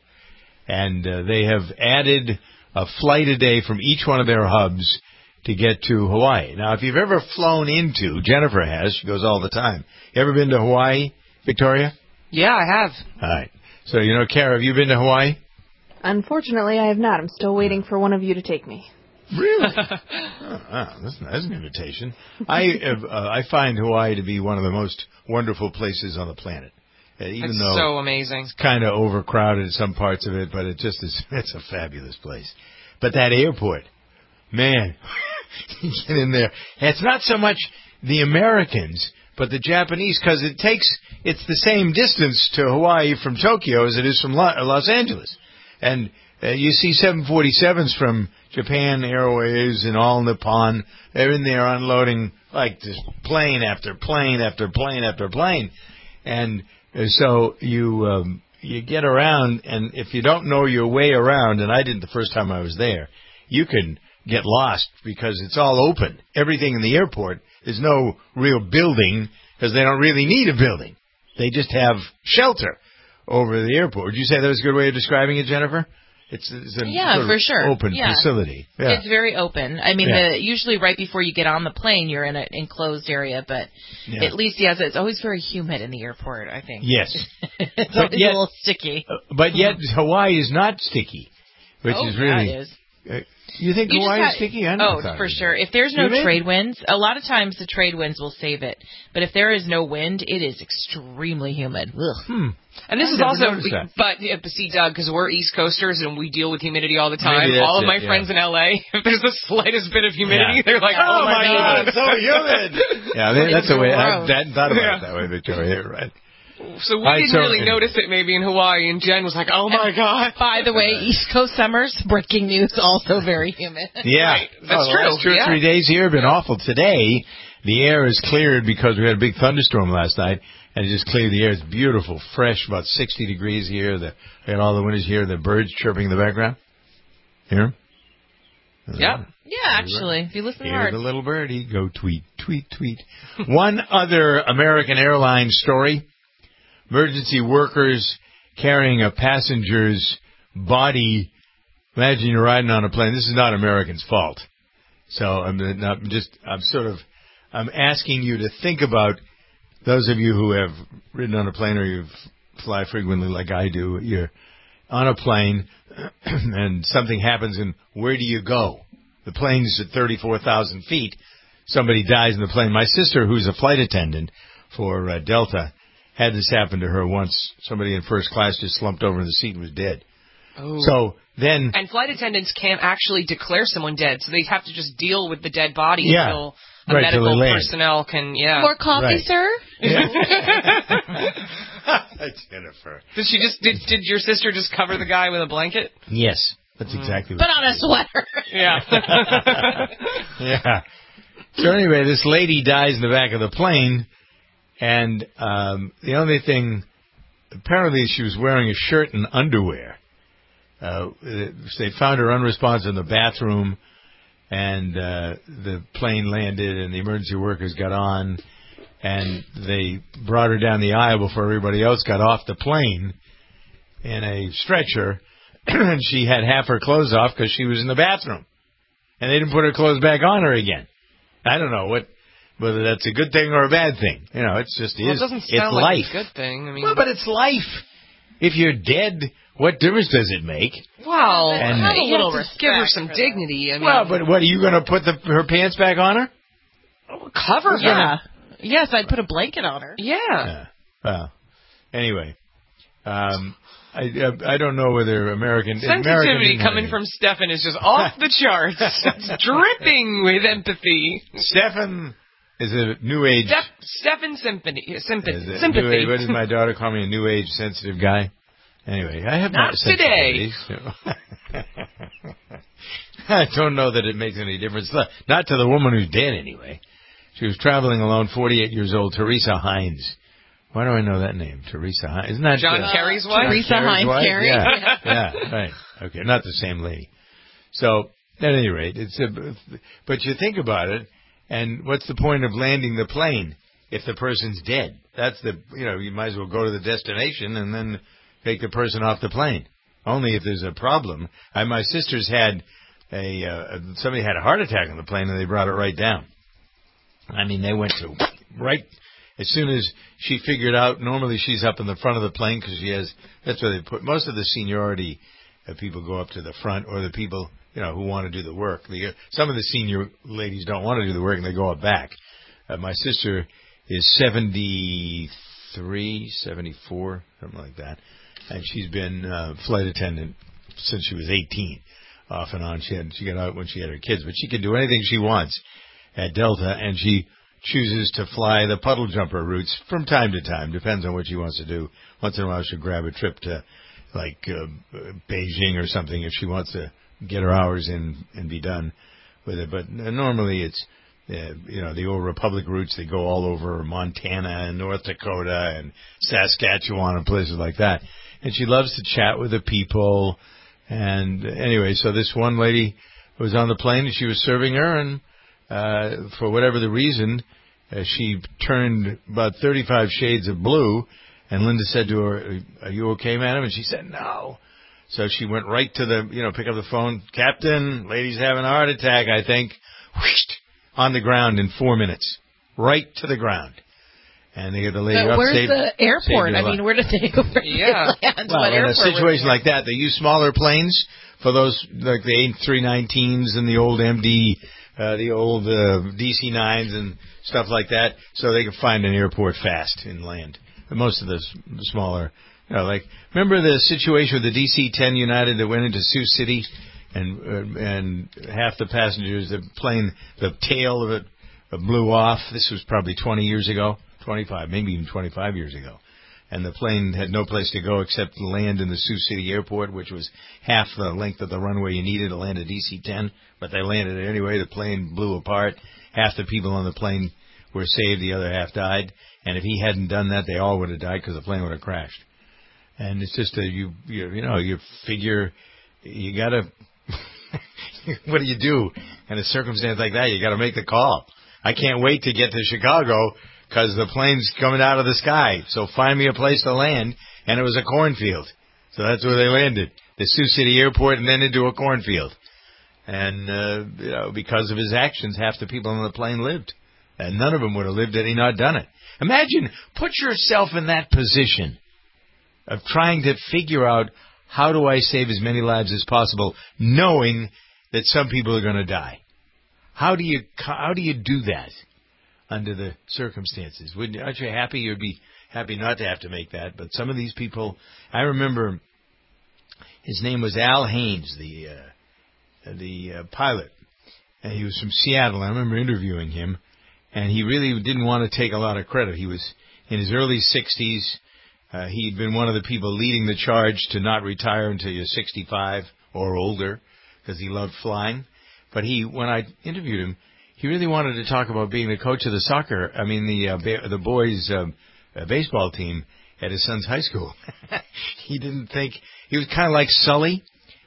And uh, they have added a flight a day from each one of their hubs to get to Hawaii. Now, if you've ever flown into, Jennifer has, she goes all the time. You ever been to Hawaii, Victoria? Yeah, I have. All right. So, you know, Kara, have you been to Hawaii? Unfortunately, I have not. I'm still waiting for one of you to take me. Really? oh, wow, that's, that's an invitation. I uh, I find Hawaii to be one of the most wonderful places on the planet. Uh, even it's though so amazing. It's kind of overcrowded in some parts of it, but it just is. It's a fabulous place. But that airport, man, you get in there. It's not so much the Americans, but the Japanese, because it takes it's the same distance to Hawaii from Tokyo as it is from Los Angeles, and uh, you see seven forty-sevens from Japan Airways and All Nippon. They're in there unloading like just plane after plane after plane after plane, and so you um, you get around, and if you don't know your way around, and I didn't the first time I was there, you can get lost because it's all open. Everything in the airport, there's no real building because they don't really need a building. They just have shelter over the airport. Would you say that was a good way of describing it, Jennifer? It's, it's a yeah, sort of for sure. open yeah. facility. Yeah. It's very open. I mean, yeah. the, usually right before you get on the plane, you're in an enclosed area, but yeah. at least, yes, it's always very humid in the airport, I think. Yes. It's always yet, a little sticky. Uh, but yet Hawaii is not sticky, which oh, is really... Yeah, it is. Uh, you think you Hawaii ha- is sticky? I oh, for sure. If there's no humid? trade winds, a lot of times the trade winds will save it. But if there is no wind, it is extremely humid. Ugh. Hmm. And this I is also, but yeah, see, Doug, because we're East Coasters and we deal with humidity all the time. All of my it, yeah. friends in L A, if there's the slightest bit of humidity, yeah. they're like, "Oh, oh my God, it's so humid." Yeah, they, that's the way. I hadn't thought about yeah. it that way, Victoria. Right. So we right, didn't so, really anyway. notice it maybe in Hawaii, and Jen was like, "Oh my God!" By the way, East Coast summers, breaking news, also very humid. Yeah, right. That's oh, true. The last two or yeah. three days here have been awful. Today, the air is cleared because we had a big thunderstorm last night, and it just cleared the air. It's beautiful, fresh, about sixty degrees here. The, we had all the windows here. The birds chirping in the background. Hear them? Yeah. Yeah, actually, if you listen Hear hard. the little birdie go tweet, tweet, tweet. One other American Airlines story. Emergency workers carrying a passenger's body. Imagine you're riding on a plane. This is not Americans' fault. So I'm, I'm just, I'm sort of, I'm asking you to think about those of you who have ridden on a plane or you fly frequently like I do, you're on a plane and something happens, and where do you go? The plane's at thirty-four thousand feet. Somebody dies in the plane. My sister, who's a flight attendant for uh, Delta, had this happen to her once. Somebody in first class just slumped over in the seat and was dead. Oh. So then... And flight attendants can't actually declare someone dead, so they have to just deal with the dead body yeah. until a right, medical personnel can, yeah. More coffee, right. sir? Yeah. Jennifer. Did she just, did, did your sister just cover the guy with a blanket? Yes, that's exactly Put what on a sweater. Yeah. Yeah. So anyway, this lady dies in the back of the plane, and um, the only thing, apparently she was wearing a shirt and underwear. Uh, they found her unresponsive in the bathroom, and uh, the plane landed, and the emergency workers got on, and they brought her down the aisle before everybody else got off the plane in a stretcher, and she had half her clothes off because she was in the bathroom, and they didn't put her clothes back on her again. I don't know what whether that's a good thing or a bad thing. You know, it's just well, is. It doesn't it's sound like life. a good thing. I mean, well, but it's life. If you're dead, what difference does it make? Well, and, have a little respect. Give her some dignity. I mean, well, but what are you going to put the, her pants back on her? Cover her. Yeah. Yes, I'd put a blanket on her. Yeah. yeah. Well, anyway, um, I, I I don't know whether American sensitivity American, coming from Stefan is just off the charts. It's dripping with empathy. Stefan is a new age. Steph, Stefan sympathy. Sympathy. sympathy. Age, what did my daughter call me? A new age sensitive guy. Anyway, I have not today. So. I don't know that it makes any difference. Not to the woman who's dead, anyway. She was traveling alone, forty-eight years old, Teresa Hines. Why do I know that name? Teresa Hines. Isn't that John uh, Kerry's wife? Teresa Kerry's Hines wife? Kerry. Yeah. yeah, right. Okay, not the same lady. So, at any rate, it's a, but you think about it, and what's the point of landing the plane if the person's dead? That's the, you know, you might as well go to the destination and then take the person off the plane. Only if there's a problem. I, my sister's had a, uh, somebody had a heart attack on the plane and they brought it right down. I mean, they went to right as soon as she figured out. Normally, she's up in the front of the plane because she has. That's where they put most of the seniority. Uh, people go up to the front, or the people you know who want to do the work. The, uh, some of the senior ladies don't want to do the work, and they go up back. Uh, my sister is seventy-three, seventy-four, something like that, and she's been uh, flight attendant since she was eighteen, off and on. She had she got out when she had her kids, but she can do anything she wants at Delta, and she chooses to fly the puddle jumper routes from time to time. Depends on what she wants to do. Once in a while, she'll grab a trip to, like, uh, Beijing or something if she wants to get her hours in and be done with it. But normally it's, uh, you know, the old Republic routes. They go all over Montana and North Dakota and Saskatchewan and places like that. And she loves to chat with the people. And anyway, so this one lady was on the plane and she was serving her, and Uh, for whatever the reason, uh, she turned about thirty-five shades of blue, and Linda said to her, "Are you okay, madam?" And she said, "No." So she went right to the, you know, pick up the phone. "Captain, lady's having a heart attack, I think." Whoosh, on the ground in four minutes. Right to the ground. And they get the lady but up. Where's saved, the airport? I mean, where did they go? Yeah. Land? Well, what in a airport situation like that, they use smaller planes for those, like the A three nineteens and the old M D, uh, the old uh, D C nines and stuff like that, so they can find an airport fast and land. But most of the, the smaller, you know, like, remember the situation with the D C ten United that went into Sioux City, and uh, and half the passengers, the plane, the tail of it uh, blew off. This was probably twenty years ago, twenty-five, maybe even twenty-five years ago. And the plane had no place to go except land in the Sioux City airport, which was half the length of the runway you needed to land a D C ten. But they landed it anyway. The plane blew apart. Half the people on the plane were saved. The other half died. And if he hadn't done that, they all would have died because the plane would have crashed. And it's just a, you, you, you know, you figure you got to, what do you do in a circumstance like that? You got to make the call. I can't wait to get to Chicago because the plane's coming out of the sky. So find me a place to land. And it was a cornfield. So that's where they landed. The Sioux City airport and then into a cornfield. And, uh, you know, because of his actions, half the people on the plane lived. And none of them would have lived had he not done it. Imagine, put yourself in that position of trying to figure out how do I save as many lives as possible, knowing that some people are going to die. How do you how do you do that under the circumstances? Wouldn't aren't you happy? You'd be happy not to have to make that. But some of these people, I remember, his name was Al Haynes, the uh, the uh, pilot, and he was from Seattle. I remember interviewing him, and he really didn't want to take a lot of credit. He was in his early sixties. Uh, he'd been one of the people leading the charge to not retire until you're sixty-five or older, because he loved flying. But he, when I interviewed him, he really wanted to talk about being the coach of the soccer, I mean the uh, ba- the boys' uh, uh, baseball team at his son's high school. He didn't think, he was kind of like Sully.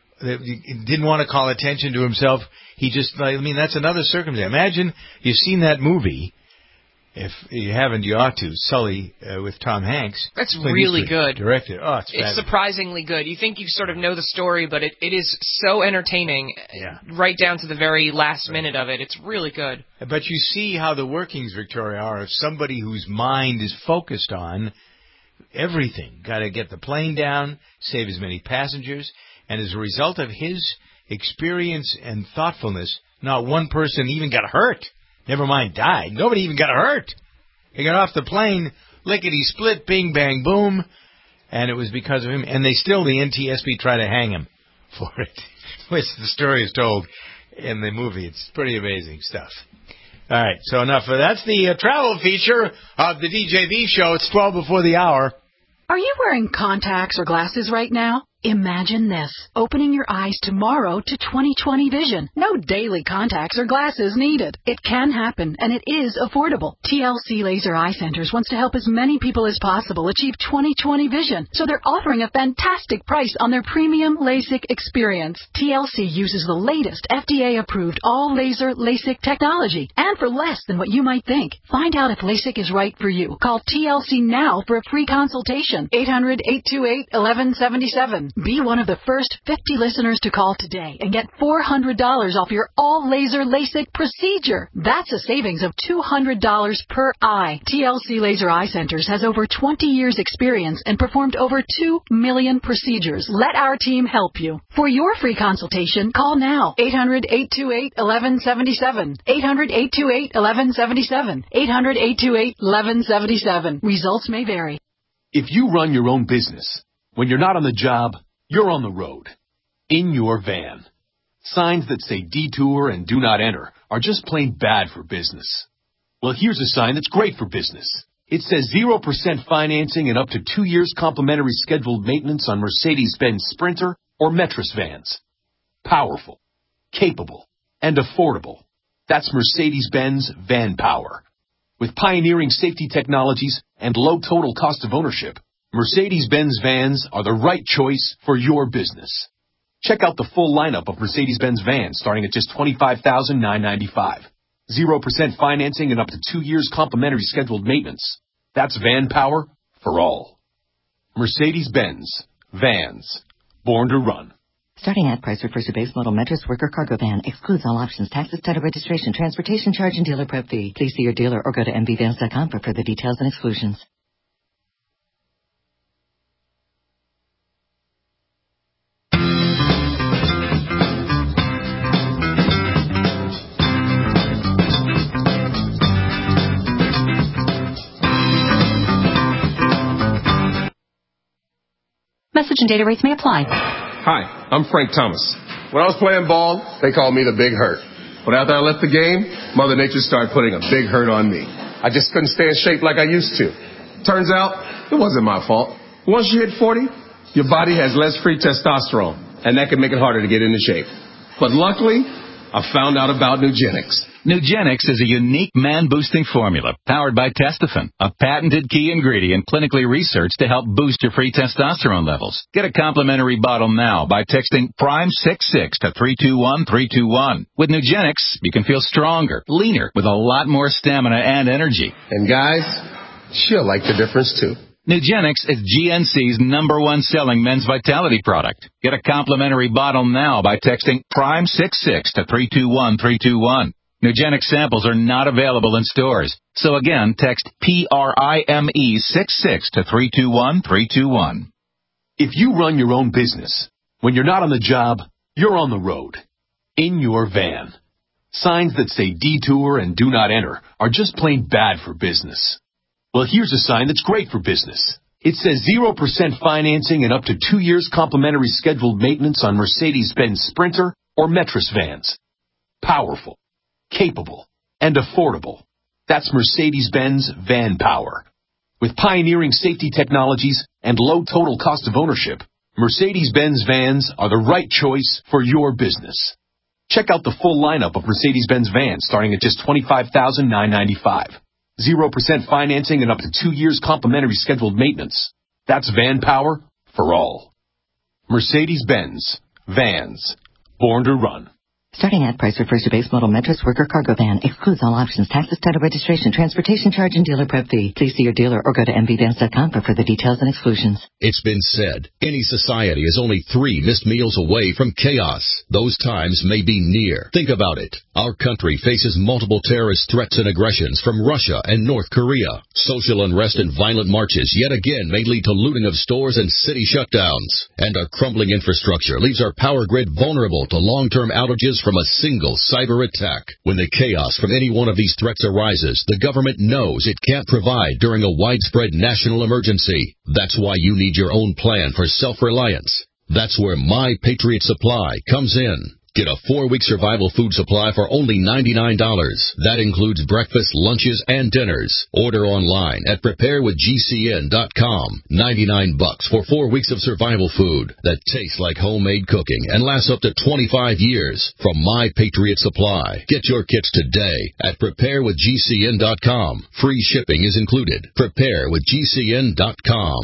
He didn't want to call attention to himself. He just, I mean, that's another circumstance. Imagine you've seen that movie. If you haven't, you ought to. Sully uh, with Tom Hanks. That's Clint really Eastwood good. Directed. Oh, it's It's fabulous. surprisingly good. You think you sort of know the story, but it, it is so entertaining, Yeah. right down to the very last minute of it. It's really good. But you see how the workings, Victoria, are of somebody whose mind is focused on everything. Got to get the plane down, save as many passengers, and as a result of his experience and thoughtfulness, not one person even got hurt. Never mind died. Nobody even got hurt. They got off the plane, lickety-split, bing, bang, boom, and it was because of him. And they still, the N T S B, try to hang him for it, which the story is told in the movie. It's pretty amazing stuff. All right, so enough of that. That's the uh, travel feature of the D J V show. It's twelve before the hour. Are you wearing contacts or glasses right now? Imagine this, opening your eyes tomorrow to twenty twenty vision. No daily contacts or glasses needed. It can happen, and it is affordable. T L C Laser Eye Centers wants to help as many people as possible achieve twenty twenty vision, so they're offering a fantastic price on their premium LASIK experience. T L C uses the latest F D A-approved all-laser LASIK technology, and for less than what you might think. Find out if LASIK is right for you. Call T L C now for a free consultation. eight hundred, eight two eight, one one seven seven. Be one of the first fifty listeners to call today and get four hundred dollars off your all-laser LASIK procedure. That's a savings of two hundred dollars per eye. T L C Laser Eye Centers has over twenty years experience and performed over two million procedures. Let our team help you. For your free consultation, call now. eight hundred, eight two eight, one one seven seven. eight hundred, eight two eight, one one seven seven. eight hundred, eight two eight, one one seven seven. Results may vary. If you run your own business, when you're not on the job, you're on the road, in your van. Signs that say detour and do not enter are just plain bad for business. Well, here's a sign that's great for business. It says zero percent financing and up to two years complimentary scheduled maintenance on Mercedes-Benz Sprinter or Metris vans. Powerful, capable, and affordable. That's Mercedes-Benz Van Power. With pioneering safety technologies and low total cost of ownership, Mercedes-Benz vans are the right choice for your business. Check out the full lineup of Mercedes-Benz vans starting at just twenty-five thousand nine hundred ninety-five dollars. zero percent financing and up to two years complimentary scheduled maintenance. That's van power for all. Mercedes-Benz Vans. Born to run. Starting ad price refers to base model Metris worker cargo van. Excludes all options, taxes, title registration, transportation charge, and dealer prep fee. Please see your dealer or go to m v vans dot com for further details and exclusions. Message and data rates may apply. Hi, I'm Frank Thomas. When I was playing ball, they called me the Big Hurt. But after I left the game, Mother Nature started putting a big hurt on me. I just couldn't stay in shape like I used to. Turns out, it wasn't my fault. Once you hit forty, your body has less free testosterone, and that can make it harder to get into shape. But luckily, I found out about Nugenix. Nugenix is a unique man-boosting formula powered by Testofen, a patented key ingredient clinically researched to help boost your free testosterone levels. Get a complimentary bottle now by texting prime six six to three two one three two one. With Nugenix, you can feel stronger, leaner, with a lot more stamina and energy. And guys, she'll like the difference too. Nugenix is G N C's number one selling men's vitality product. Get a complimentary bottle now by texting prime six six to three two one three two one. Nugenic samples are not available in stores. So again, text P R I M E six six to three two one three two one. If you run your own business, when you're not on the job, you're on the road. In your van. Signs that say detour and do not enter are just plain bad for business. Well, here's a sign that's great for business. It says zero percent financing and up to two years complimentary scheduled maintenance on Mercedes-Benz Sprinter or Metris vans. Powerful, capable, and affordable. That's Mercedes-Benz Van Power. With pioneering safety technologies and low total cost of ownership, Mercedes-Benz vans are the right choice for your business. Check out the full lineup of Mercedes-Benz vans starting at just twenty-five thousand nine hundred ninety-five dollars. zero percent financing and up to two years complimentary scheduled maintenance. That's Van Power for all. Mercedes-Benz. Vans. Born to run. Starting ad price refers to base model Metris worker cargo van. Excludes all options, taxes, title, registration, transportation charge, and dealer prep fee. Please see your dealer or go to m v vans dot com for further details and exclusions. It's been said, any society is only three missed meals away from chaos. Those times may be near. Think about it. Our country faces multiple terrorist threats and aggressions from Russia and North Korea. Social unrest and violent marches yet again may lead to looting of stores and city shutdowns. And our crumbling infrastructure leaves our power grid vulnerable to long-term outages from a single cyber attack. When the chaos from any one of these threats arises, the government knows it can't provide during a widespread national emergency. That's why you need your own plan for self-reliance. That's where My Patriot Supply comes in. Get a four-week survival food supply for only ninety-nine dollars. That includes breakfast, lunches, and dinners. Order online at prepare with G C N dot com. ninety-nine bucks for four weeks of survival food that tastes like homemade cooking and lasts up to twenty-five years from My Patriot Supply. Get your kits today at prepare with G C N dot com. Free shipping is included. prepare with G C N dot com.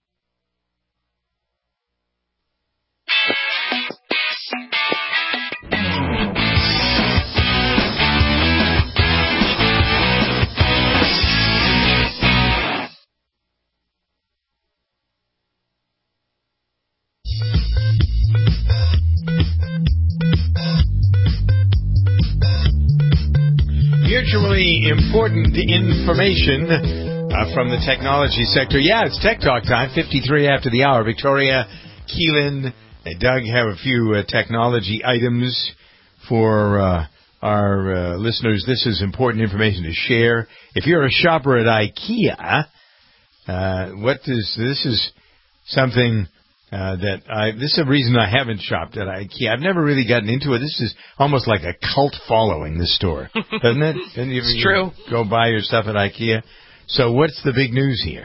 Mutually important information uh, from the technology sector. Yeah, it's Tech Talk time, fifty-three after the hour. Victoria, Keelan, and Doug have a few uh, technology items for uh, our uh, listeners. This is important information to share. If you're a shopper at IKEA, uh, what is this is something uh, that I, this is a reason I haven't shopped at IKEA. I've never really gotten into it. This is almost like a cult following, this store, doesn't it? Doesn't you, it's you true. Go buy your stuff at IKEA. So what's the big news here?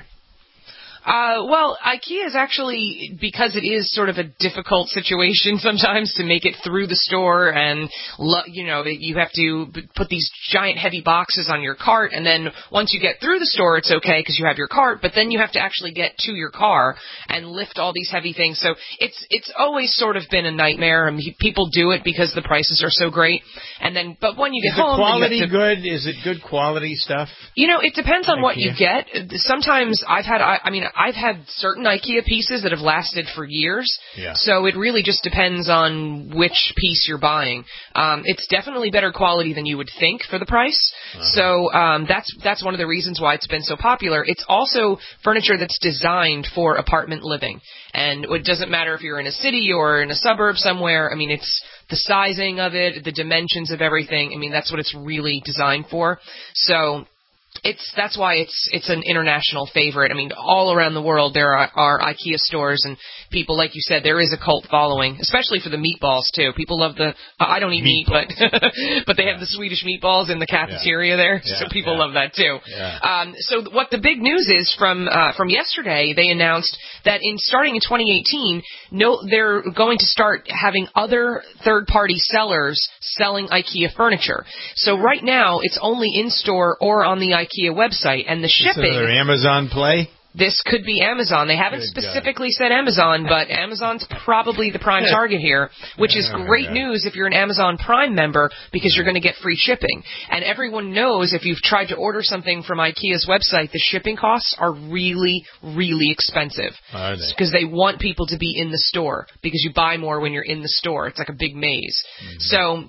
Uh, well, IKEA is actually, because it is sort of a difficult situation sometimes to make it through the store, and, lo- you know, you have to b- put these giant heavy boxes on your cart, and then once you get through the store, it's okay because you have your cart, but then you have to actually get to your car and lift all these heavy things. So it's it's always sort of been a nightmare. I mean, people do it because the prices are so great, and then, but when you get is home... Is the quality to, good? Is it good quality stuff? You know, it depends on IKEA? what you get. Sometimes I've had, I, I mean, I've had certain IKEA pieces that have lasted for years. Yeah. So it really just depends on which piece you're buying. Um, it's definitely better quality than you would think for the price. Uh-huh. So um, that's that's one of the reasons why it's been so popular. It's also furniture that's designed for apartment living. And it doesn't matter if you're in a city or in a suburb somewhere. I mean, it's the sizing of it, the dimensions of everything. I mean, that's what it's really designed for. So... It's that's why it's it's an international favorite. I mean, all around the world there are, are IKEA stores, and people, like you said, there is a cult following, especially for the meatballs too. People love the. Uh, I don't eat meat, but but they have the Swedish meatballs in the cafeteria yeah. there, yeah, so people yeah. love that too. Yeah. Um, so what the big news is from uh, from yesterday, they announced that in starting in twenty eighteen, no, they're going to start having other third-party sellers selling IKEA furniture. So right now, it's only in store or on the IKEA IKEA website, and the shipping... Is another Amazon play? This could be Amazon. They haven't Good specifically God. said Amazon, but Amazon's probably the prime target here, which is great news if you're an Amazon Prime member, because you're going to get free shipping. And everyone knows if you've tried to order something from IKEA's website, the shipping costs are really, really expensive. Are they? Because they want people to be in the store, because you buy more when you're in the store. It's like a big maze. Mm-hmm. So...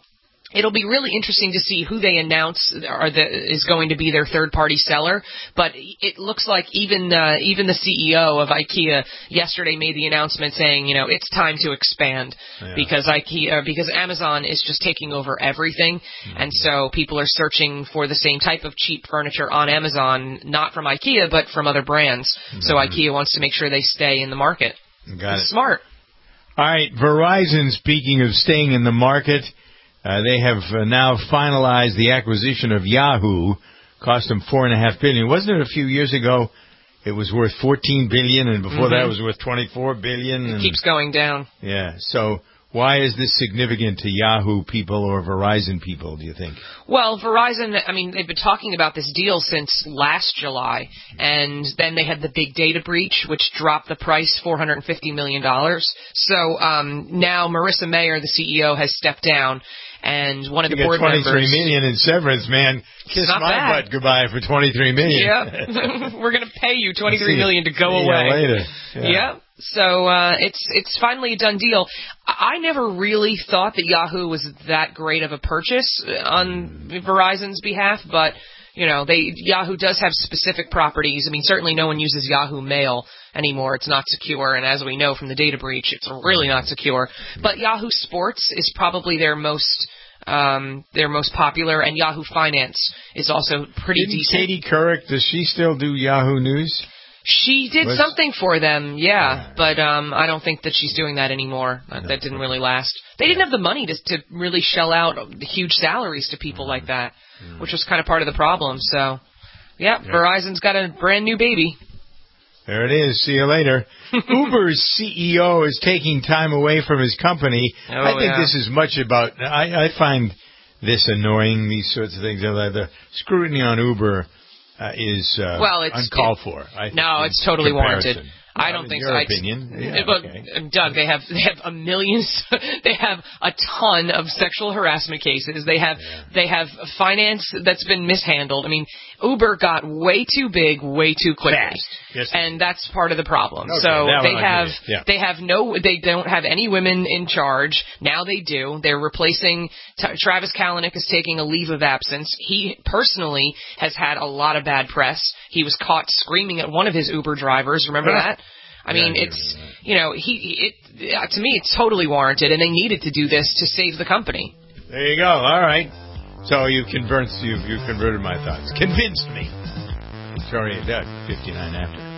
It'll be really interesting to see who they announce are the, is going to be their third-party seller. But it looks like even uh, even the C E O of IKEA yesterday made the announcement saying, you know, it's time to expand yeah. because IKEA because Amazon is just taking over everything, mm-hmm. and so people are searching for the same type of cheap furniture on Amazon, not from IKEA but from other brands. Mm-hmm. So IKEA wants to make sure they stay in the market. Got it's it. Smart. All right, Verizon. Speaking of staying in the market. Uh, they have uh, now finalized the acquisition of Yahoo. Cost them four and a half billion. Wasn't it a few years ago? It was worth fourteen billion, and before mm-hmm. that, it was worth twenty-four billion. It and, keeps going down. Yeah. So why is this significant to Yahoo people or Verizon people? Do you think? Well, Verizon. I mean, they've been talking about this deal since last July, and then they had the big data breach, which dropped the price four hundred and fifty million dollars. So um, now Marissa Mayer, the C E O, has stepped down. And one of you the board members. twenty-three million in severance, man. Kiss my bad. butt goodbye for twenty-three million. Yep. We're going to pay you twenty-three million to go See away. You later. Yeah. Yep. So uh, it's it's finally a done deal. I never really thought that Yahoo was that great of a purchase on Verizon's behalf, but you know, they Yahoo does have specific properties. I mean, certainly no one uses Yahoo Mail anymore. It's not secure, and as we know from the data breach, it's really not secure. But Yahoo Sports is probably their most um, their most popular, and Yahoo Finance is also pretty Didn't decent. Katie Couric, does she still do Yahoo News? She did Was, something for them, yeah, but um, I don't think that she's doing that anymore. That, that didn't really last. They didn't have the money to, to really shell out huge salaries to people like that, which was kind of part of the problem. So, yeah, yeah. Verizon's got a brand new baby. There it is. See you later. Uber's C E O is taking time away from his company. Oh, I think yeah. this is much about... I, I find this annoying, these sorts of things. The scrutiny on Uber uh, is uh, well, it's, uncalled it, for. I think, no, it's totally comparison. warranted. I don't in think your so. opinion. Yeah, but, okay. Doug, they have they have a million. They have a ton of sexual harassment cases. They have yeah. they have finance that's been mishandled. I mean, Uber got way too big, way too quickly, yes, and that's part of the problem. Okay, so they have yeah. they have no they don't have any women in charge. Now they do. They're replacing T- Travis Kalanick is taking a leave of absence. He personally has had a lot of bad press. He was caught screaming at one of his Uber drivers. Remember that? I mean, yeah, it's, you know, he, it, to me, it's totally warranted, and they needed to do this to save the company. There you go. All right. So you've converted, you've, you've converted my thoughts. Convinced me. Victoria Doug, fifty-nine after.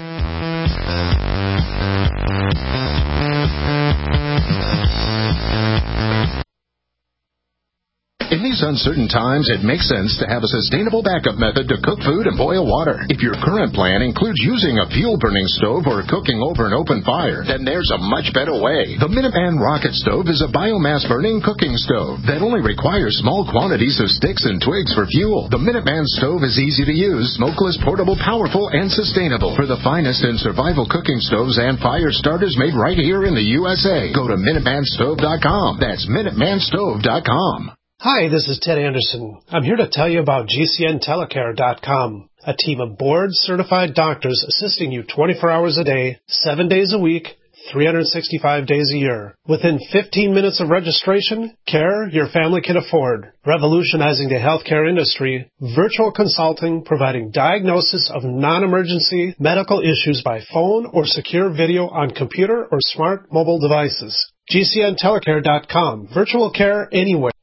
In these uncertain times, it makes sense to have a sustainable backup method to cook food and boil water. If your current plan includes using a fuel-burning stove or cooking over an open fire, then there's a much better way. The Minuteman Rocket Stove is a biomass-burning cooking stove that only requires small quantities of sticks and twigs for fuel. The Minuteman Stove is easy to use, smokeless, portable, powerful, and sustainable. For the finest in survival cooking stoves and fire starters made right here in the U S A, go to Minuteman Stove dot com. That's Minuteman Stove dot com. Hi, this is Ted Anderson. I'm here to tell you about G C N telecare dot com, a team of board-certified doctors assisting you twenty-four hours a day, seven days a week, three hundred sixty-five days a year. Within fifteen minutes of registration, care your family can afford. Revolutionizing the healthcare industry, virtual consulting providing diagnosis of non-emergency medical issues by phone or secure video on computer or smart mobile devices. G C N telecare dot com. Virtual care anywhere.